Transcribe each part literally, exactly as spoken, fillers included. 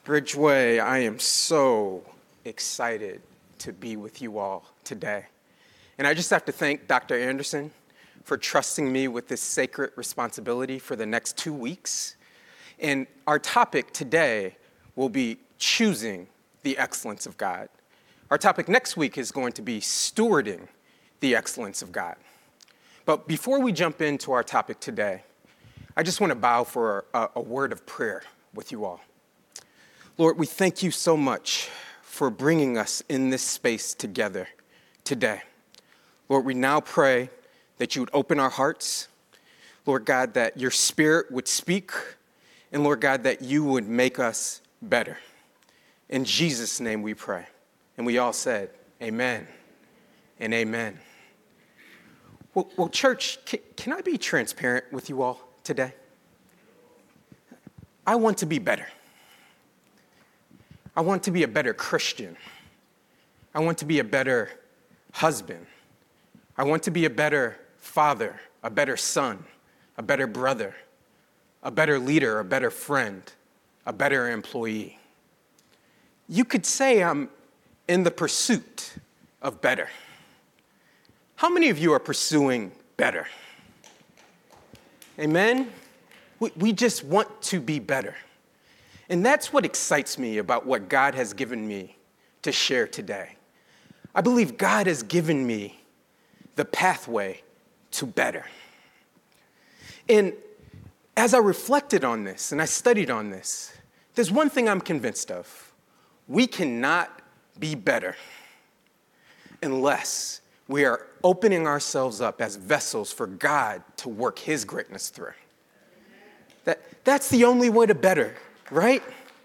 Ridgeway, I am so excited to be with you all today. And I just have to thank Doctor Anderson for trusting me with this sacred responsibility for the next two weeks. And our topic today will be choosing the excellence of God. Our topic next week is going to be stewarding the excellence of God. But before we jump into our topic today, I just want to bow for a, a word of prayer with you all. Lord, we thank you so much for bringing us in this space together today. Lord, we now pray that you would open our hearts. Lord God, that your spirit would speak. And Lord God, that you would make us better. In Jesus' name we pray. And we all said, amen and amen. Well, well church, can, can I be transparent with you all today? I want to be better. I want to be a better Christian. I want to be a better husband. I want to be a better father, a better son, a better brother, a better leader, a better friend, a better employee. You could say I'm in the pursuit of better. How many of you are pursuing better? Amen? We, we just want to be better. And that's what excites me about what God has given me to share today. I believe God has given me the pathway to better. And as I reflected on this and I studied on this, there's one thing I'm convinced of. We cannot be better unless we are opening ourselves up as vessels for God to work his greatness through. That, that's the only way to better. Right?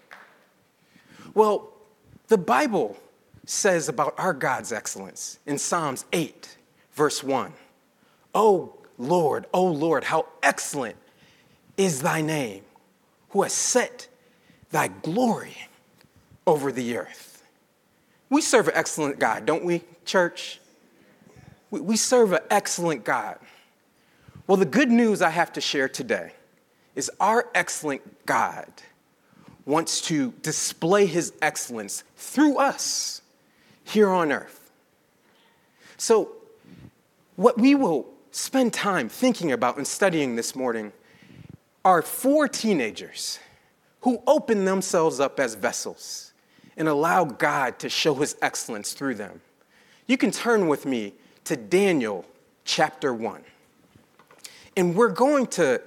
Well, the Bible says about our God's excellence in Psalms eight, verse one. Oh Lord, oh Lord, how excellent is thy name, who has set thy glory over the earth. We serve an excellent God, don't we, church? We, we serve an excellent God. Well, the good news I have to share today is our excellent God wants to display his excellence through us here on earth. So what we will spend time thinking about and studying this morning are four teenagers who open themselves up as vessels and allow God to show his excellence through them. You can turn with me to Daniel chapter one. And we're going to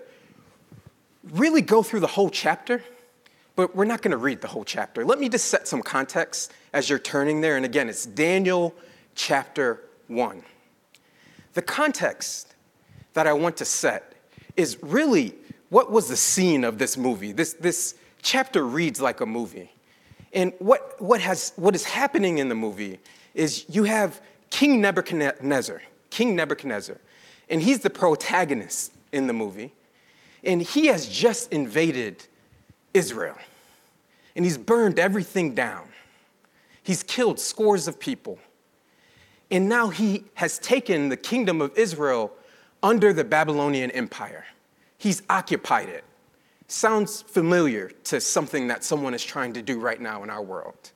really go through the whole chapter, but we're not going to read the whole chapter. Let me just set some context as you're turning there. And again, it's Daniel chapter one. The context that I want to set is really what was the scene of this movie. This, this chapter reads like a movie. And what, what, has, what is happening in the movie is you have King Nebuchadnezzar, King Nebuchadnezzar, and he's the protagonist in the movie. And he has just invaded Israel. And he's burned everything down. He's killed scores of people. And now he has taken the kingdom of Israel under the Babylonian Empire. He's occupied it. Sounds familiar to something that someone is trying to do right now in our world.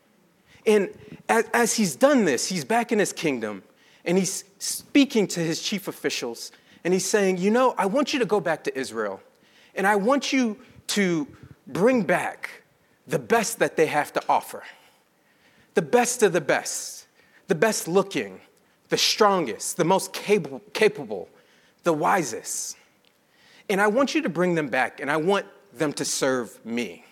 And as, as he's done this, he's back in his kingdom, and he's speaking to his chief officials, and he's saying, you know, I want you to go back to Israel, and I want you to bring back the best that they have to offer. The best of the best, the best looking, the strongest, the most capable, capable, the wisest. And I want you to bring them back, and I want them to serve me.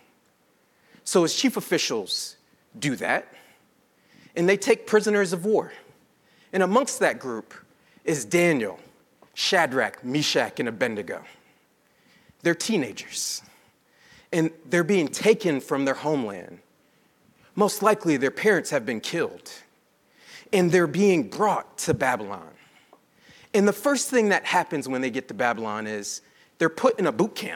So his chief officials do that, and they take prisoners of war. And amongst that group is Daniel, Shadrach, Meshach, and Abednego. They're teenagers. And they're being taken from their homeland. Most likely their parents have been killed. And they're being brought to Babylon. And the first thing that happens when they get to Babylon is they're put in a boot camp.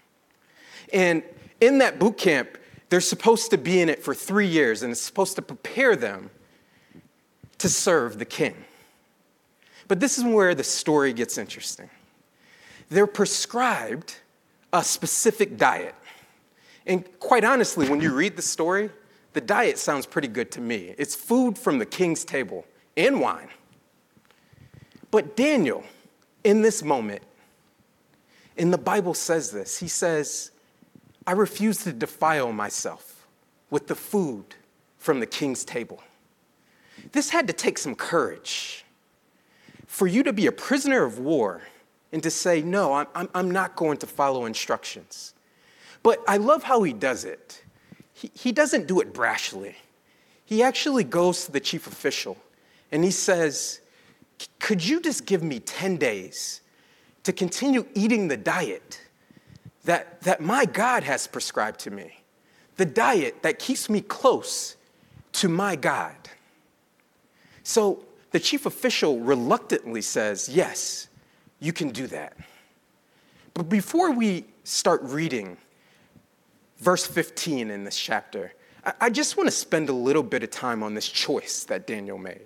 And in that boot camp, they're supposed to be in it for three years, and it's supposed to prepare them to serve the king. But this is where the story gets interesting. They're prescribed a specific diet. And quite honestly, when you read the story, the diet sounds pretty good to me. It's food from the king's table and wine. But Daniel, in this moment, and the Bible says this, he says, I refuse to defile myself with the food from the king's table. This had to take some courage for you to be a prisoner of war and to say, no, I'm, I'm, I'm not going to follow instructions. But I love how he does it. He, he doesn't do it brashly. He actually goes to the chief official and he says, could you just give me ten days to continue eating the diet that, that my God has prescribed to me, the diet that keeps me close to my God? So the chief official reluctantly says, yes, you can do that. But before we start reading verse fifteen in this chapter, I, I just want to spend a little bit of time on this choice that Daniel made.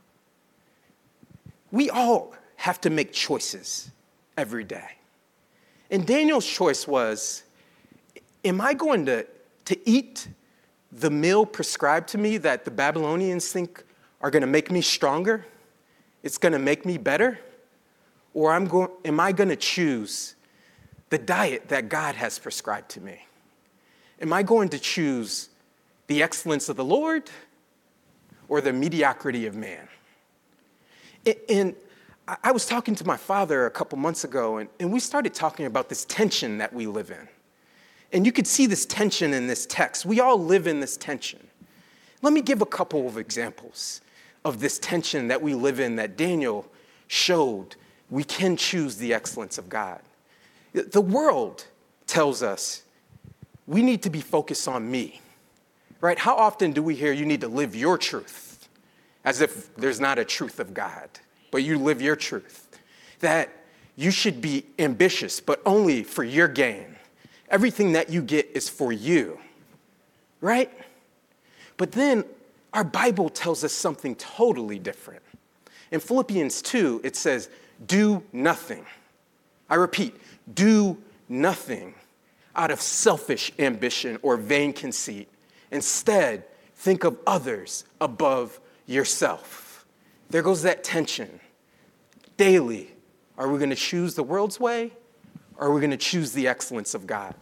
We all have to make choices every day. And Daniel's choice was, am I going to, to eat the meal prescribed to me that the Babylonians think are going to make me stronger? It's going to make me better? Or I'm going, am I going to choose the diet that God has prescribed to me? Am I going to choose the excellence of the Lord or the mediocrity of man? And I was talking to my father a couple months ago, and, and we started talking about this tension that we live in. And you could see this tension in this text. We all live in this tension. Let me give a couple of examples of this tension that we live in that Daniel showed we can choose the excellence of God. The world tells us we need to be focused on me, right? How often do we hear you need to live your truth? As if there's not a truth of God, but you live your truth. That you should be ambitious, but only for your gain. Everything that you get is for you, right? But then our Bible tells us something totally different. In Philippians two, it says, do nothing. I repeat, do nothing out of selfish ambition or vain conceit. Instead, think of others above yourself. There goes that tension. Daily, are we going to choose the world's way, or are we going to choose the excellence of God?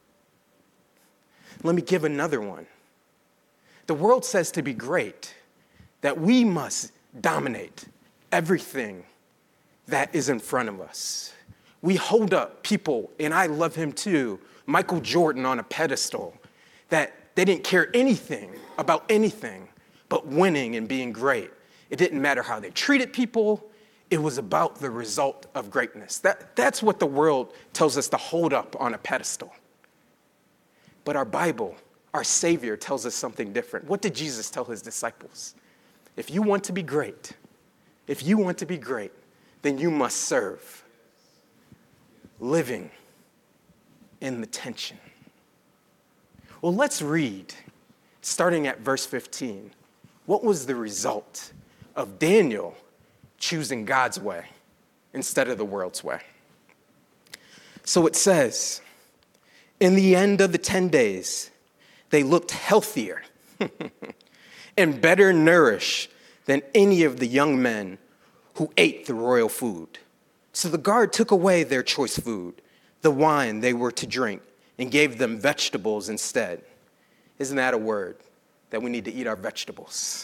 Let me give another one. The world says to be great, that we must dominate everything that is in front of us. We hold up people, and I love him too, Michael Jordan on a pedestal, that they didn't care anything about anything but winning and being great. It didn't matter how they treated people. It was about the result of greatness. That, that's what the world tells us to hold up on a pedestal. But our Bible, our Savior, tells us something different. What did Jesus tell his disciples? If you want to be great, if you want to be great, then you must serve. Living in the tension. Well, let's read, starting at verse fifteen. What was the result of Daniel choosing God's way instead of the world's way? So it says, in the end of the ten days, they looked healthier and better nourished than any of the young men who ate the royal food. So the guard took away their choice food, the wine they were to drink, and gave them vegetables instead. Isn't that a word? That we need to eat our vegetables.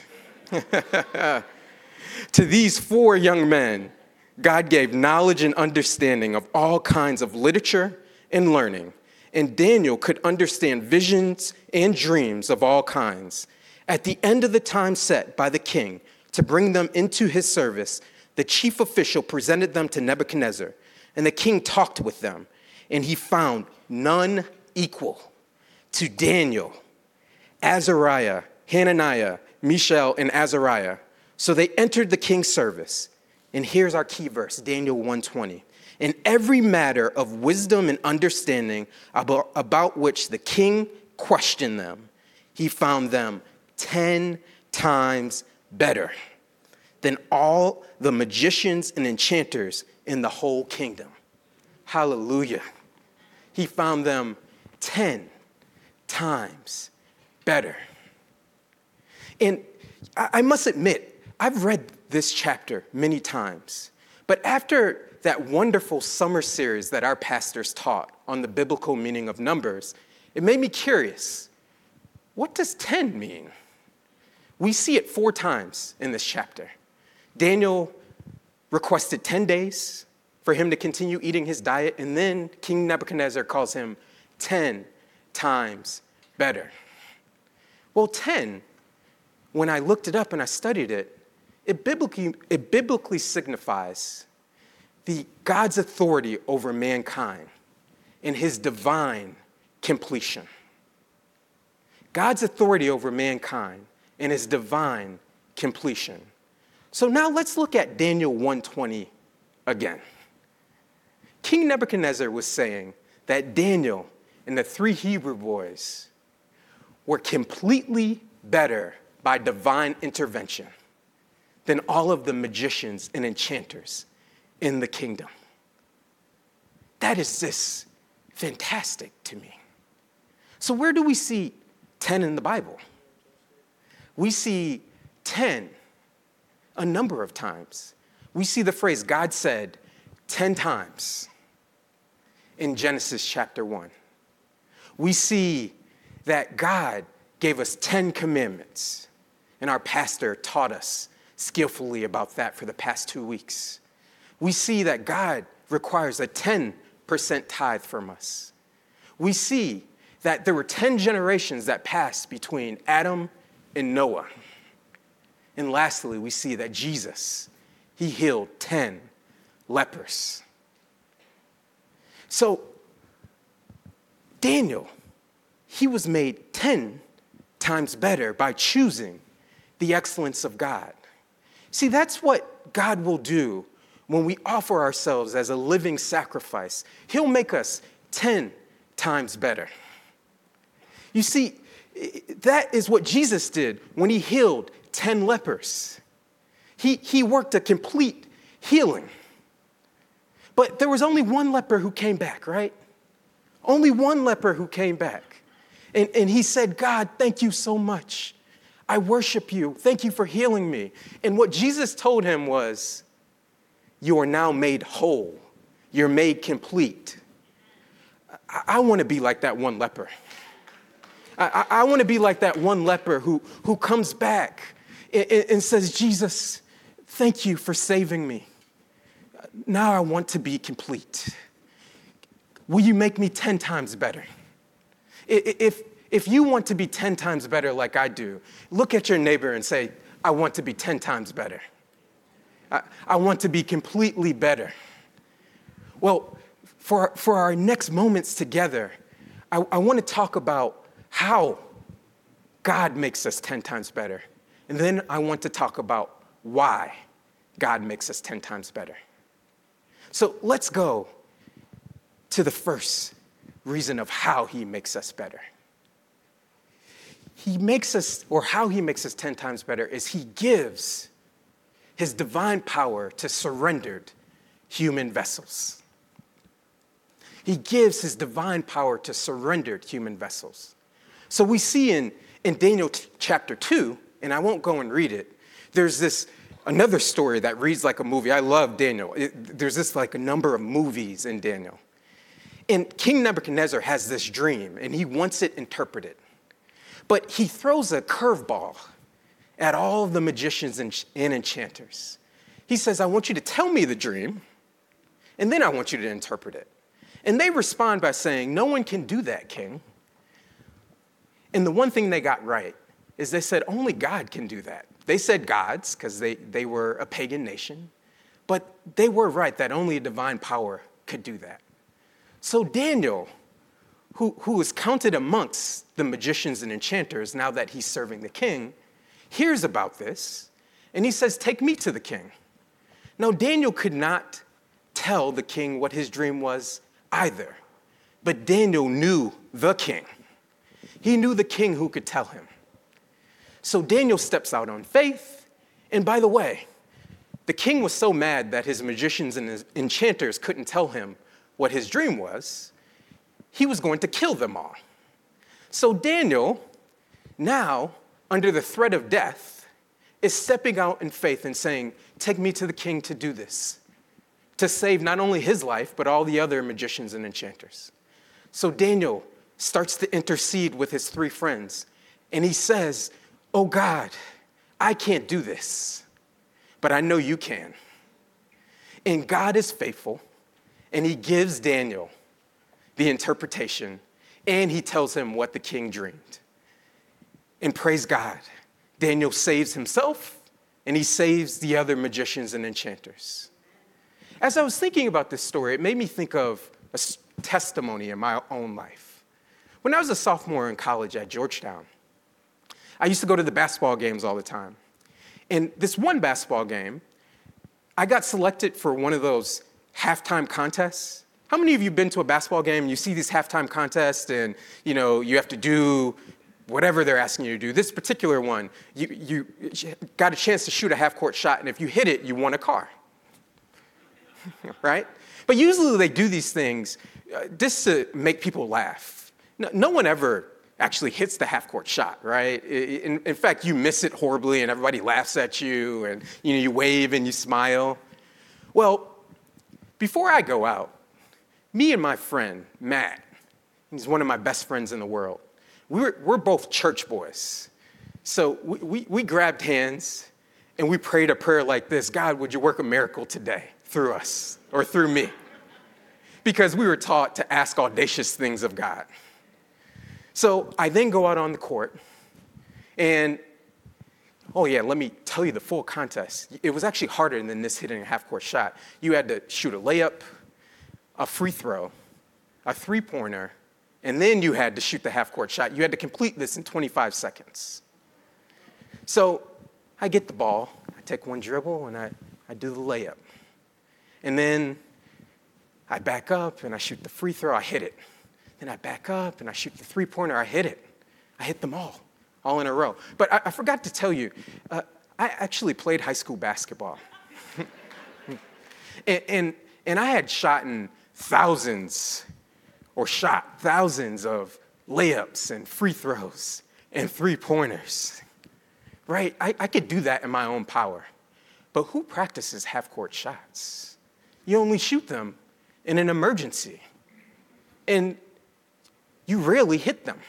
To these four young men, God gave knowledge and understanding of all kinds of literature and learning, and Daniel could understand visions and dreams of all kinds. At the end of the time set by the king to bring them into his service, the chief official presented them to Nebuchadnezzar, and the king talked with them, and he found none equal to Daniel, Azariah, Hananiah, Mishael, and Azariah. So they entered the king's service. And here's our key verse, Daniel one twenty. In every matter of wisdom and understanding about, about which the king questioned them, he found them ten times better than all the magicians and enchanters in the whole kingdom. Hallelujah. He found them ten times better. And I must admit, I've read this chapter many times, but after that wonderful summer series that our pastors taught on the biblical meaning of numbers, it made me curious. What does ten mean? We see it four times in this chapter. Daniel requested ten days for him to continue eating his diet, and then King Nebuchadnezzar calls him ten times better. Well, ten, when I looked it up and I studied it, it biblically, it biblically signifies the God's authority over mankind and his divine completion. God's authority over mankind and his divine completion. So now let's look at Daniel one twenty again. King Nebuchadnezzar was saying that Daniel and the three Hebrew boys were completely better by divine intervention than all of the magicians and enchanters in the kingdom. That is just fantastic to me. So where do we see ten in the Bible? We see ten a number of times. We see the phrase God said ten times in Genesis chapter one. We see that God gave us ten commandments, and our pastor taught us skillfully about that for the past two weeks. We see that God requires a ten percent tithe from us. We see that there were ten generations that passed between Adam and Noah. And lastly, we see that Jesus, he healed ten lepers. So Daniel, he was made ten times better by choosing the excellence of God. See, that's what God will do when we offer ourselves as a living sacrifice. He'll make us ten times better. You see, that is what Jesus did when he healed ten lepers. He, he worked a complete healing. But there was only one leper who came back, right? Only one leper who came back. And, and he said, God, thank you so much. I worship you. Thank you for healing me. And what Jesus told him was, you are now made whole. You're made complete. I, I want to be like that one leper. I, I, I want to be like that one leper who, who comes back and, and says, Jesus, thank you for saving me. Now I want to be complete. Will you make me ten times better? If, if you want to be ten times better like I do, look at your neighbor and say, I want to be ten times better. I, I want to be completely better. Well, for, for our next moments together, I, I want to talk about how God makes us ten times better. And then I want to talk about why God makes us ten times better. So let's go to the first reason of how he makes us better. He makes us, or how he makes us ten times better is he gives his divine power to surrendered human vessels. He gives his divine power to surrendered human vessels. So we see in, in Daniel t- chapter two, and I won't go and read it, there's this another story that reads like a movie. I love Daniel. It, there's this like a number of movies in Daniel. And King Nebuchadnezzar has this dream, and he wants it interpreted. But he throws a curveball at all of the magicians and, and enchanters. He says, I want you to tell me the dream, and then I want you to interpret it. And they respond by saying, no one can do that, king. And the one thing they got right is they said, only God can do that. They said gods, because they, they were a pagan nation, but they were right that only a divine power could do that. So Daniel, who, who is counted amongst the magicians and enchanters now that he's serving the king, hears about this, and he says, take me to the king. Now, Daniel could not tell the king what his dream was either, but Daniel knew the king. He knew the king who could tell him. So Daniel steps out on faith, and by the way, the king was so mad that his magicians and his enchanters couldn't tell him what his dream was, he was going to kill them all. So Daniel, now under the threat of death, is stepping out in faith and saying, take me to the king to do this, to save not only his life, but all the other magicians and enchanters. So Daniel starts to intercede with his three friends, and he says, oh God, I can't do this, but I know you can. And God is faithful, and he gives Daniel the interpretation, and he tells him what the king dreamed. And praise God, Daniel saves himself, and he saves the other magicians and enchanters. As I was thinking about this story, it made me think of a testimony in my own life. When I was a sophomore in college at Georgetown, I used to go to the basketball games all the time. And this one basketball game, I got selected for one of those halftime contests. How many of you have been to a basketball game and you see these halftime contests and, you know, you have to do whatever they're asking you to do? This particular one, you, you got a chance to shoot a half-court shot, and if you hit it, you won a car, right? But usually they do these things uh, just to make people laugh. No, no one ever actually hits the half-court shot, right? In, in fact, you miss it horribly, and everybody laughs at you, and you know, you wave and you smile. Well, before I go out, me and my friend, Matt, he's one of my best friends in the world, we're, we're both church boys. So we, we, we grabbed hands, and we prayed a prayer like this: God, would you work a miracle today through us, or through me? Because we were taught to ask audacious things of God. So I then go out on the court, and, oh yeah, let me tell you the full contest. It was actually harder than this hitting a half-court shot. You had to shoot a layup, a free throw, a three-pointer, and then you had to shoot the half-court shot. You had to complete this in twenty-five seconds. So I get the ball, I take one dribble, and I, I do the layup. And then I back up, and I shoot the free throw, I hit it. Then I back up, and I shoot the three-pointer, I hit it. I hit them all, all in a row. But I, I forgot to tell you, uh, I actually played high school basketball. and, and, and I had shot in thousands, or shot thousands of layups and free throws and three-pointers, right? I, I could do that in my own power. But who practices half-court shots? You only shoot them in an emergency. And you rarely hit them.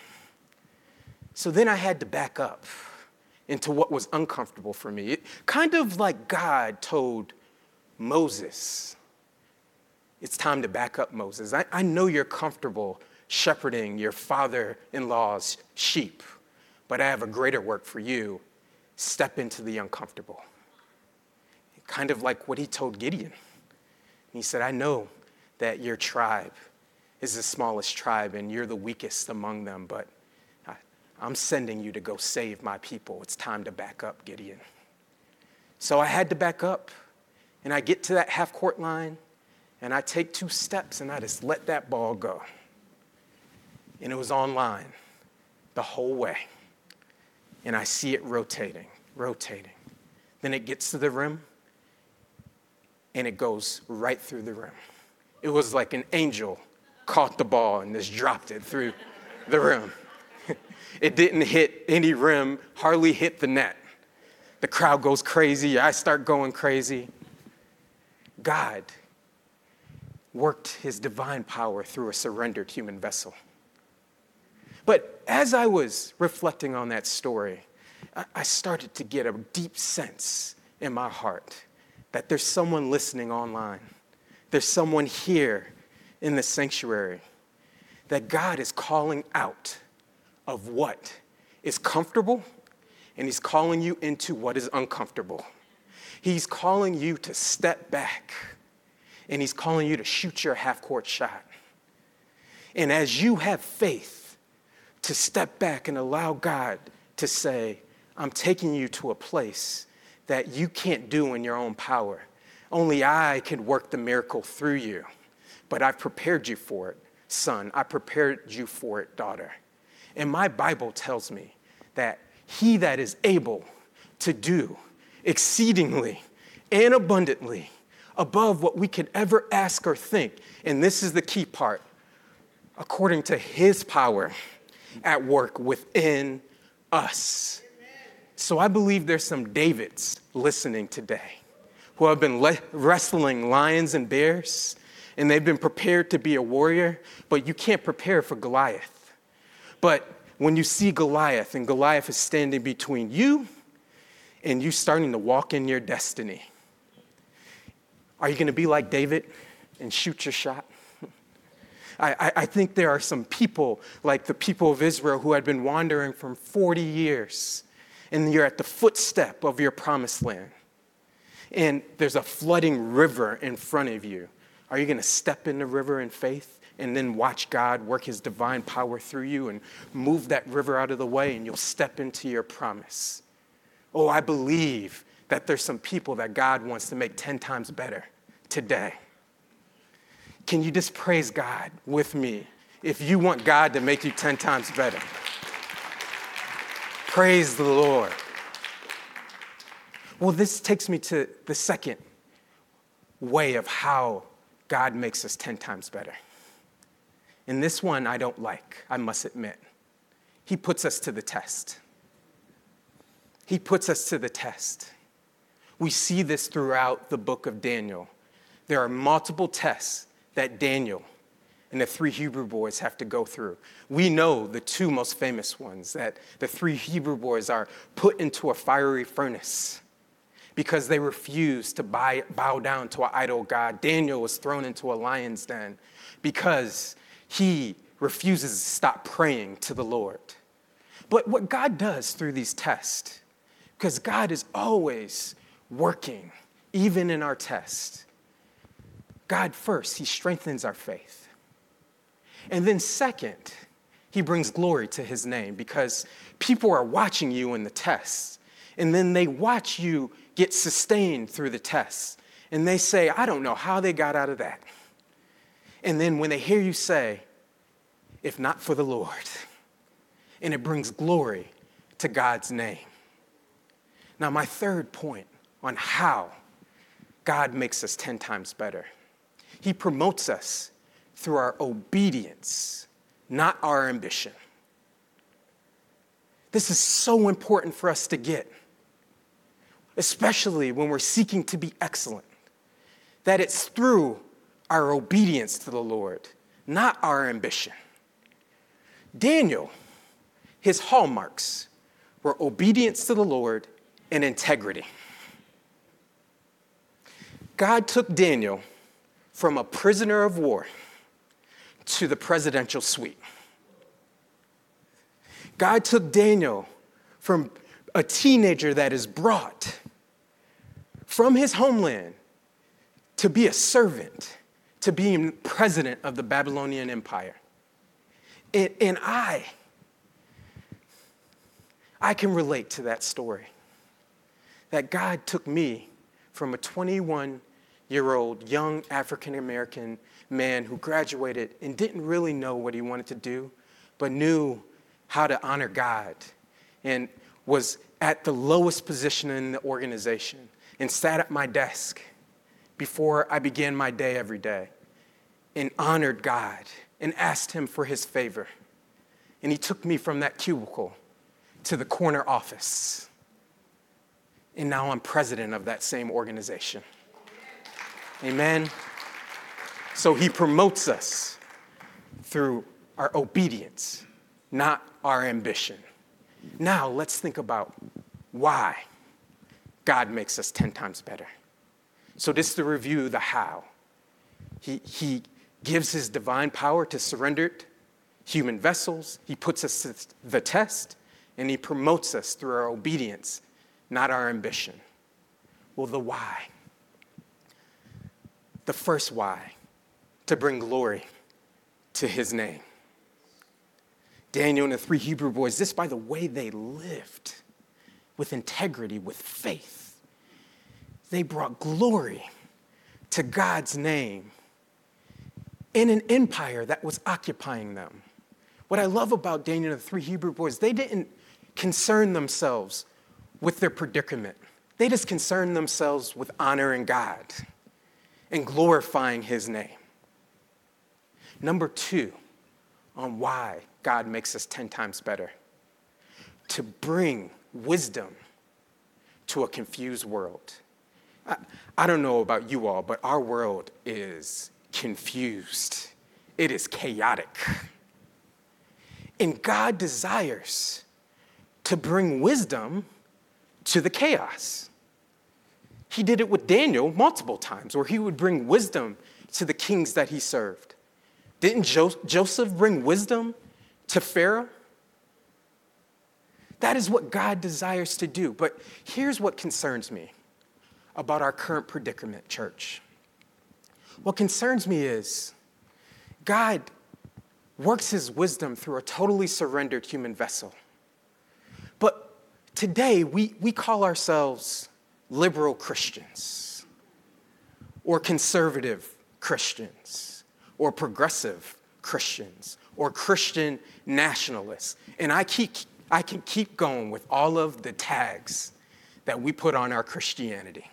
So then I had to back up into what was uncomfortable for me. It, kind of like God told Moses, it's time to back up, Moses. I, I know you're comfortable shepherding your father-in-law's sheep, but I have a greater work for you. Step into the uncomfortable. Kind of like what he told Gideon. He said, I know that your tribe is the smallest tribe and you're the weakest among them, but I, I'm sending you to go save my people. It's time to back up, Gideon. So I had to back up, and I get to that half-court line, and I take two steps, and I just let that ball go. And it was on line the whole way. And I see it rotating, rotating. Then it gets to the rim, and it goes right through the rim. It was like an angel caught the ball and just dropped it through the rim. It didn't hit any rim, hardly hit the net. The crowd goes crazy. I start going crazy. God worked his divine power through a surrendered human vessel. But as I was reflecting on that story, I started to get a deep sense in my heart that there's someone listening online. There's someone here in the sanctuary that God is calling out of what is comfortable, and he's calling you into what is uncomfortable. He's calling you to step back, and he's calling you to shoot your half-court shot. And as you have faith to step back and allow God to say, I'm taking you to a place that you can't do in your own power. Only I can work the miracle through you. But I've prepared you for it, son. I prepared you for it, daughter. And my Bible tells me that he that is able to do exceedingly and abundantly above what we could ever ask or think, and this is the key part, according to his power at work within us. So I believe there's some Davids listening today who have been le- wrestling lions and bears, and they've been prepared to be a warrior, but you can't prepare for Goliath. But when you see Goliath, and Goliath is standing between you and you starting to walk in your destiny, are you going to be like David and shoot your shot? I, I think there are some people like the people of Israel who had been wandering for forty years, and you're at the footstep of your promised land, and there's a flooding river in front of you. Are you going to step in the river in faith and then watch God work his divine power through you and move that river out of the way, and you'll step into your promise? Oh, I believe that there's some people that God wants to make ten times better today. Can you just praise God with me if you want God to make you ten times better? Praise the Lord. Well, this takes me to the second way of how God makes us ten times better. And this one I don't like, I must admit. He puts us to the test. He puts us to the test. We see this throughout the book of Daniel. There are multiple tests that Daniel and the three Hebrew boys have to go through. We know the two most famous ones, that the three Hebrew boys are put into a fiery furnace because they refused to buy, bow down to an idol god. Daniel was thrown into a lion's den because he refuses to stop praying to the Lord. But what God does through these tests, because God is always working, even in our tests, God first, he strengthens our faith. And then second, he brings glory to his name, because people are watching you in the tests, and then they watch you get sustained through the tests, and they say, I don't know how they got out of that. And then when they hear you say, if not for the Lord, and it brings glory to God's name. Now, my third point on how God makes us ten times better. He promotes us through our obedience, not our ambition. This is so important for us to get, especially when we're seeking to be excellent, that it's through our obedience to the Lord, not our ambition. Daniel, his hallmarks were obedience to the Lord and integrity. God took Daniel from a prisoner of war to the presidential suite. God took Daniel from a teenager that is brought from his homeland to be a servant, to being president of the Babylonian Empire. And, and I, I can relate to that story, that God took me from a twenty-one-year-old young African-American man who graduated and didn't really know what he wanted to do, but knew how to honor God, and was at the lowest position in the organization, and sat at my desk before I began my day every day and honored God and asked him for his favor. And he took me from that cubicle to the corner office. And now I'm president of that same organization. Amen. So he promotes us through our obedience, not our ambition. Now let's think about why God makes us ten times better. So just to review the how. He, he gives his divine power to surrendered human vessels. He puts us to the test, and he promotes us through our obedience, not our ambition. Well, the why. The first why, to bring glory to his name. Daniel and the three Hebrew boys, just by the way they lived, with integrity, with faith, they brought glory to God's name in an empire that was occupying them. What I love about Daniel and the three Hebrew boys, they didn't concern themselves with their predicament. They just concerned themselves with honoring God and glorifying his name. Number two, on why God makes us ten times better. To bring wisdom to a confused world. I, I don't know about you all, but our world is confused. It is chaotic. And God desires to bring wisdom to the chaos. He did it with Daniel multiple times, where he would bring wisdom to the kings that he served. Didn't jo- Joseph bring wisdom to Pharaoh? That is what God desires to do. But here's what concerns me about our current predicament, church. What concerns me is God works his wisdom through a totally surrendered human vessel. But today, we, we call ourselves liberal Christians, or conservative Christians, or progressive Christians, or Christian nationalists. And I keep I can keep going with all of the tags that we put on our Christianity.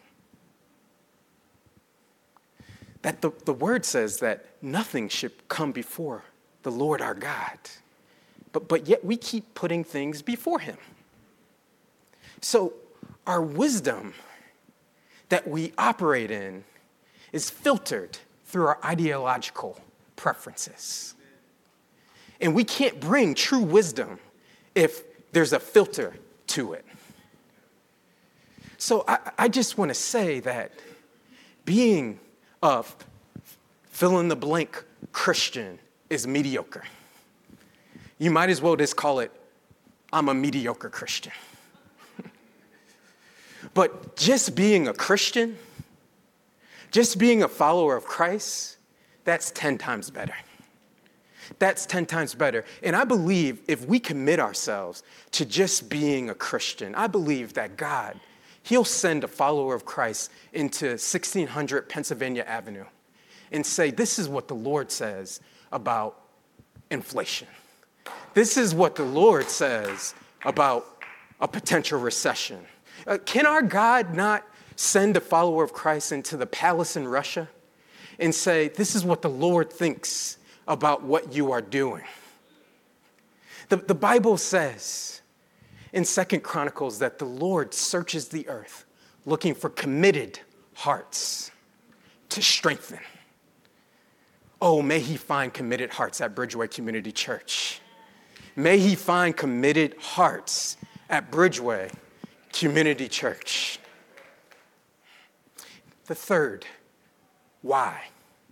That the, the word says that nothing should come before the Lord our God. But, but yet we keep putting things before him. So our wisdom that we operate in is filtered through our ideological preferences. And we can't bring true wisdom if there's a filter to it. So I, I just want to say that being a fill-in-the-blank Christian is mediocre. You might as well just call it, I'm a mediocre Christian. But just being a Christian, just being a follower of Christ, that's ten times better. That's ten times better. And I believe if we commit ourselves to just being a Christian, I believe that God, he'll send a follower of Christ into sixteen hundred Pennsylvania Avenue and say, this is what the Lord says about inflation. This is what the Lord says about a potential recession. Uh, can our God not send a follower of Christ into the palace in Russia and say, this is what the Lord thinks about what you are doing? The, the Bible says in Second Chronicles that the Lord searches the earth looking for committed hearts to strengthen. Oh, may he find committed hearts at Bridgeway Community Church. May he find committed hearts at Bridgeway Community Church. The third, why?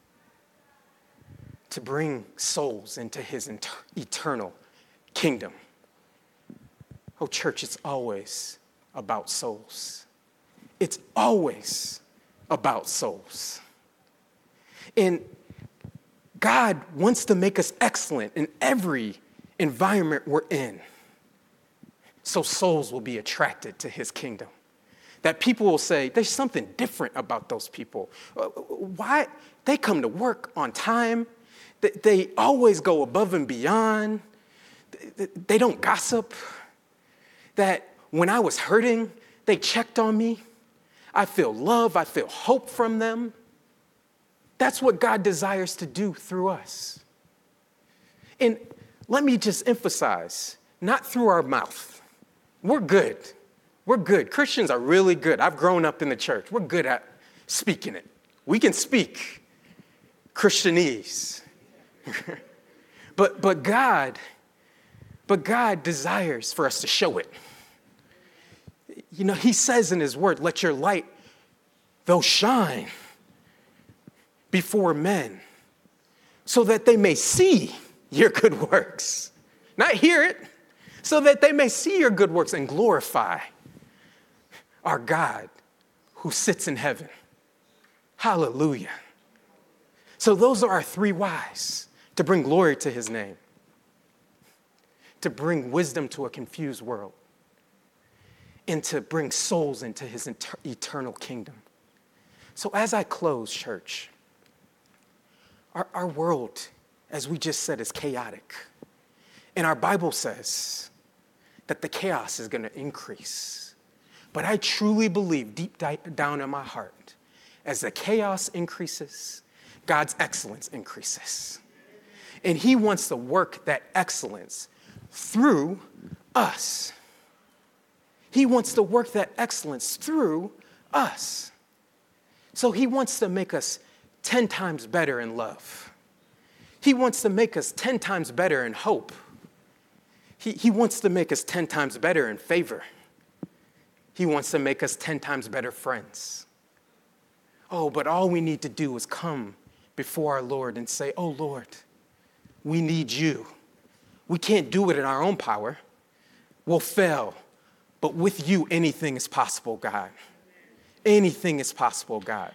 To bring souls into his inter- eternal kingdom. Oh, church, it's always about souls. It's always about souls. And God wants to make us excellent in every environment we're in, so souls will be attracted to his kingdom. That people will say, there's something different about those people. Why? They come to work on time. They always go above and beyond. They don't gossip. That when I was hurting, they checked on me. I feel love. I feel hope from them. That's what God desires to do through us. And let me just emphasize, not through our mouth. We're good. We're good. Christians are really good. I've grown up in the church. We're good at speaking it. We can speak Christianese. but but God, but God desires for us to show it. You know, he says in his word, let your light, though shine before men, so that they may see your good works. Not hear it, so that they may see your good works and glorify our God who sits in heaven. Hallelujah. So those are our three whys: to bring glory to his name, to bring wisdom to a confused world, and to bring souls into his inter- eternal kingdom. So as I close, church, our, our world, as we just said, is chaotic. And our Bible says that the chaos is going to increase. But I truly believe deep di- down in my heart, as the chaos increases, God's excellence increases. And he wants to work that excellence through us. He wants to work that excellence through us. So he wants to make us ten times better in love. He wants to make us ten times better in hope. He, he wants to make us ten times better in favor. He wants to make us ten times better friends. Oh, but all we need to do is come before our Lord and say, oh, Lord, we need you. We can't do it in our own power. We'll fail. But with you, anything is possible, God. Anything is possible, God.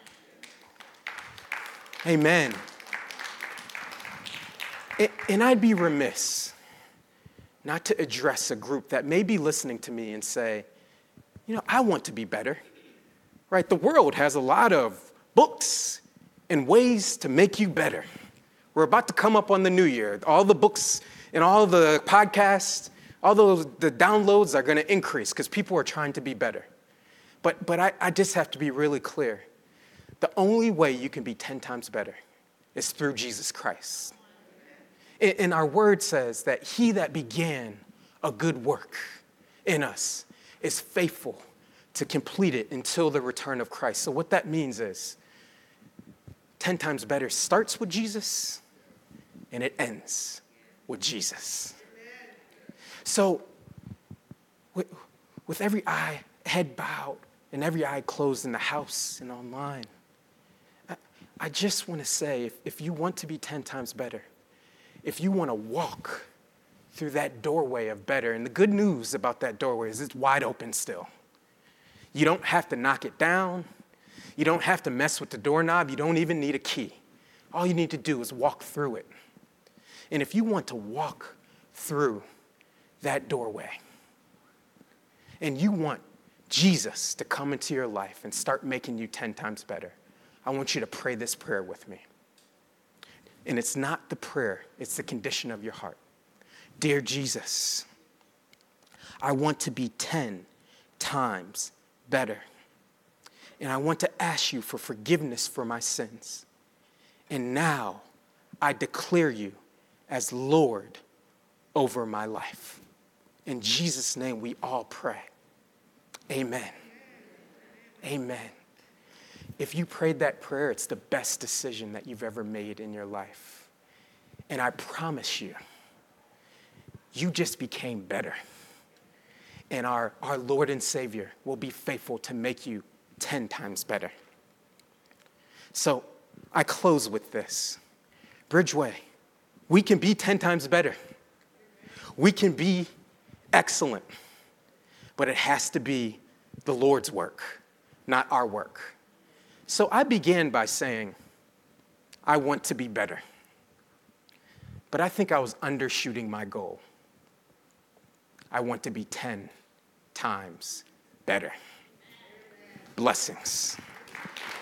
Amen. And I'd be remiss not to address a group that may be listening to me and say, you know, I want to be better, right? The world has a lot of books and ways to make you better. We're about to come up on the new year. All the books and all the podcasts, all those, the downloads are going to increase because people are trying to be better. But, but I, I just have to be really clear. The only way you can be ten times better is through Jesus Christ. And our word says that he that began a good work in us is faithful to complete it until the return of Christ. So what that means is ten times better starts with Jesus and it ends with Jesus. So with, with every eye, head bowed and every eye closed in the house and online, I, I just want to say, if, if you want to be ten times better, if you want to walk through that doorway of better, and the good news about that doorway is it's wide open still. You don't have to knock it down. You don't have to mess with the doorknob. You don't even need a key. All you need to do is walk through it. And if you want to walk through that doorway, and you want Jesus to come into your life and start making you ten times better, I want you to pray this prayer with me. And it's not the prayer, it's the condition of your heart. Dear Jesus, I want to be ten times better. And I want to ask you for forgiveness for my sins. And now I declare you as Lord over my life. In Jesus' name we all pray. Amen. Amen. If you prayed that prayer, it's the best decision that you've ever made in your life. And I promise you, you just became better. And our, our Lord and Savior will be faithful to make you ten times better. So I close with this. Bridgeway, we can be ten times better. We can be excellent. But it has to be the Lord's work, not our work. So I began by saying, I want to be better. But I think I was undershooting my goal. I want to be ten times better. Blessings.